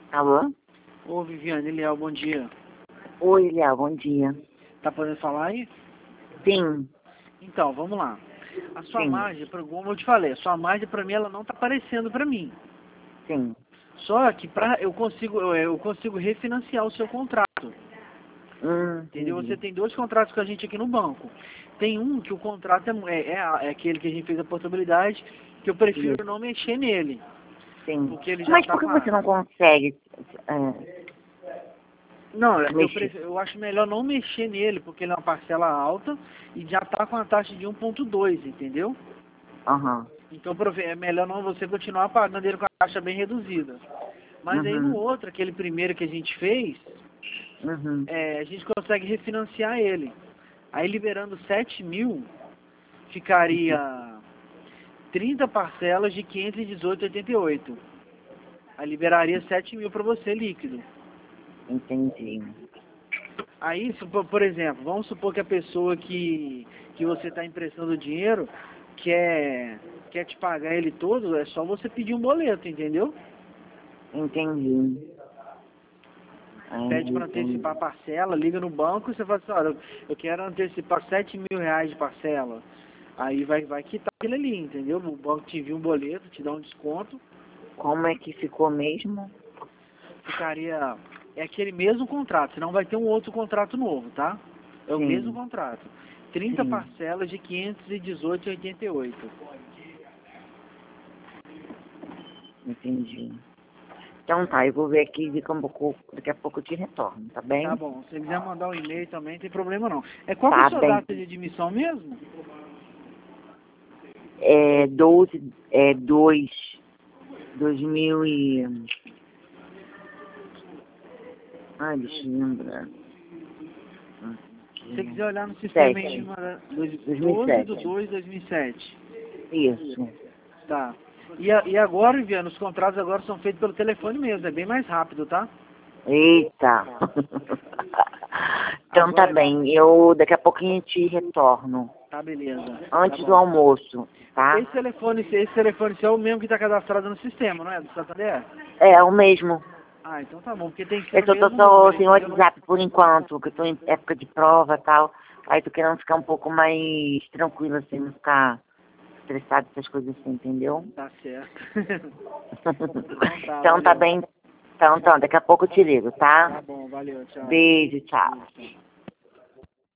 Alô? Ô, Viviane, Eliel, bom dia. Oi, Léo, bom dia. Tá podendo falar aí? Sim, Então, vamos lá. A sua sim, margem, como eu te falei, a sua margem pra mim ela não tá aparecendo pra mim. sim. Só que eu consigo refinanciar o seu contrato. Entendeu? Você Entendi. tem dois contratos com a gente aqui no banco. Tem um que o contrato é aquele que a gente fez a portabilidade, que eu prefiro Isso, não mexer nele. sim. Porque ele já Mas tá por que com você não consegue Não, mexer? eu acho melhor não mexer nele, porque ele é uma parcela alta e já tá com a taxa de 1,2, entendeu? Aham, Então é melhor não você continuar pagando ele com a taxa bem reduzida. Mas aí no uhum, outro, aquele primeiro que a gente fez, uhum. a gente consegue refinanciar ele. Aí liberando 7 mil, ficaria 30 parcelas de 518,88. Aí liberaria 7 mil para você líquido. Entendi. Aí, por exemplo, vamos supor que a pessoa que você está emprestando o dinheiro quer te pagar ele todo, é só você pedir um boleto, entendeu? Entendi. Pede para Entendi. antecipar a parcela, liga no banco e você fala assim, olha, eu quero antecipar 7 mil reais de parcela. Aí vai quitar aquele ali, entendeu? O banco te envia um boleto, te dá um desconto, Como é que ficou mesmo? ficaria... É aquele mesmo contrato, senão vai ter um outro contrato novo, tá? É o mesmo Sim, contrato. 30 sim, parcelas de 518,88. entendi. Então tá, eu vou ver aqui daqui a pouco eu te retorno, tá Tá bem? bom, se você quiser mandar um e-mail também, não tem problema não. Qual que é a Tá sua bem. data de admissão mesmo? É 12, 2000 e... Ai, deixa eu lembrar. Se você quiser olhar no sistema aí, 7, 12 de 2007. 2 de 2007. Isso. Tá. E agora, Viviane, os contratos agora são feitos pelo telefone mesmo, é bem mais rápido, tá? Eita. Então tá Agora, bem, eu daqui a pouquinho te retorno. tá beleza. Tá Antes do bom. almoço, tá? Esse telefone seu é o mesmo que tá cadastrado no sistema, não é? Do Santander? É o mesmo. Ah, então tá bom, porque tem que ser Eu no tô mesmo só número, sem entendeu? WhatsApp por enquanto, que eu tô em época de prova e tal. Aí tô querendo ficar um pouco mais tranquilo, assim, não ficar estressado com essas coisas assim, entendeu? Tá certo. Então tá, Então tá valeu. bem. Então, daqui a pouco eu te ligo, Tá tá? bom, valeu, tchau. Beijo, tchau. Beijo, tchau.